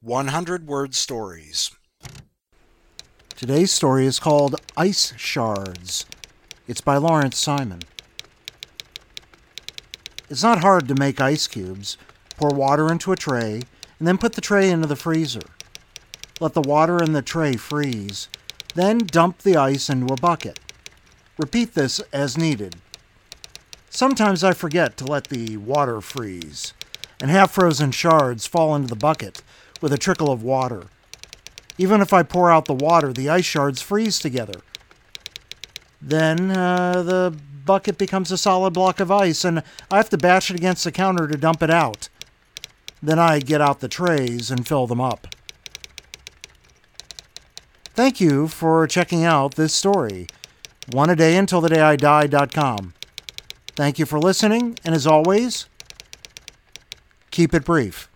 100-word stories. Today's story is called Ice Shards. It's by Lawrence Simon. It's not hard to make ice cubes. Pour water into a tray, and then put the tray into the freezer. Let the water in the tray freeze, then dump the ice into a bucket. Repeat this as needed. Sometimes I forget to let the water freeze, and half-frozen shards fall into the bucket with a trickle of water. Even if I pour out the water, the ice shards freeze together. Then the bucket becomes a solid block of ice, and I have to bash it against the counter to dump it out. Then I get out the trays and fill them up. Thank you for checking out this story. oneadayuntilthedayidie.com. Thank you for listening, and as always, keep it brief.